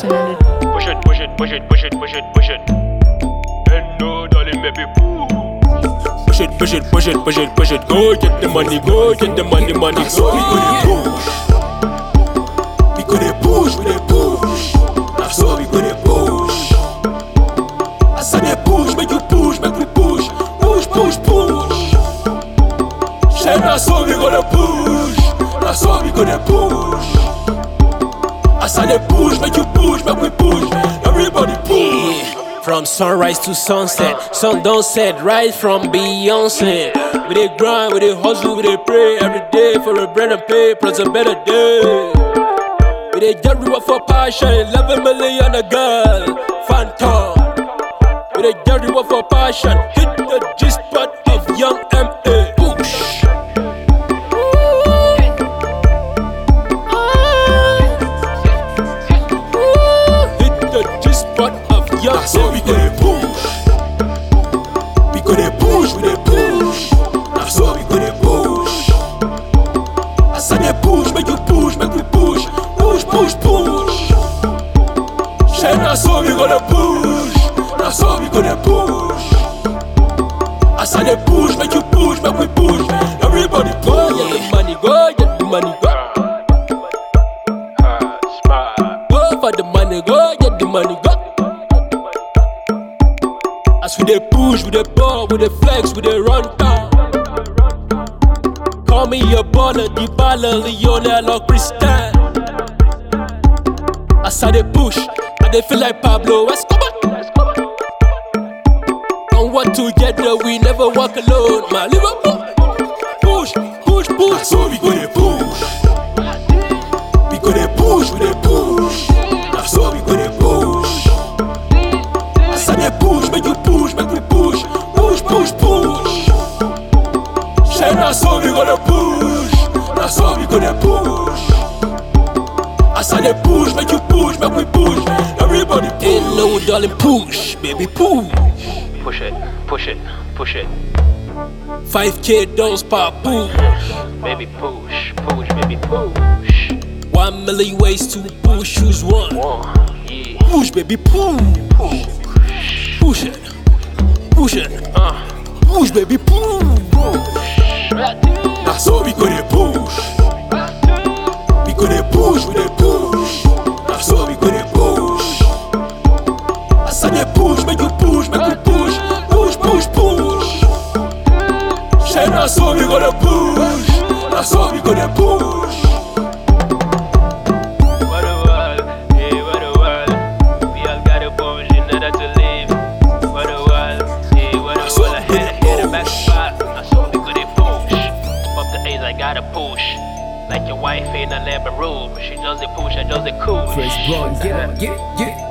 Jackson on it. Push it, push it, push it, push it, push it, push it. And no, darling, maybe push it, push it, push it, push it, push it. Go get the money, go get the money, money. So we gonna push, we gonna push. That's how we gonna push. I said they push, make you push, make we push, push, push, push. Say that's how we gonna push. That's how we gonna push. I said they push, make you push, make we push. Everybody push. From sunrise to sunset, sun don't set right from Beyonce. We dey grind, we dey hustle, we dey pray every day for a bread and pay plus a better day. We dey get reward for passion, 11 million a girl, phantom. We dey get reward for passion, hit the G spot of young M.A. Push. Hit the G spot of young That's how we gonna push. We gonna push, we gonna push. That's how we gonna push. I said they push, make you push, make we push, push, push, push. Say that's how we gonna push. That's how we gonna push. I said they push, make you push, make we push. Everybody Go get push. the money, go get the money, go. Smart. Go for the money, go get the money, go. As we dey push, we dey ball, we dey flex, we dey run down. Call me your baller, Dybala, Lionel or Cristiano. As I dey push, I dey feel like Pablo Escobar. On what together, we never walk alone, my Liverpool. Push, push, push. That's how we gonna push. We gonna push, we gonna push. That's how we gonna push. I said they push, make you push, make we push, push, push, push. Say that's how we gonna push. That's how we gonna push. I said they push, make you push, make we push. Everybody Ain't push. no darling, push, baby, push. Push it, push it, push it. 5K dose per push. Baby, push, push, baby, push. 1 million ways to push, choose one. Yeah. Push, baby, push. Push it, push it, push, baby, push. That's how we gonna push. We gonna push, we gonna push. That's how we gonna push. I said they push, make you push, make we push, push, push, push. Say that's how we gonna push. That's how we gonna push. What a world, hey, what a world. We all gotta push in order to live. What a world, hey, what a world. Ahead, back spot. That's how we gonna push. Up the A's, I gotta push. Like your wife ain't a living room. She doesn't push, I doesn't cool. Fresh Brown, get it, get it, get it.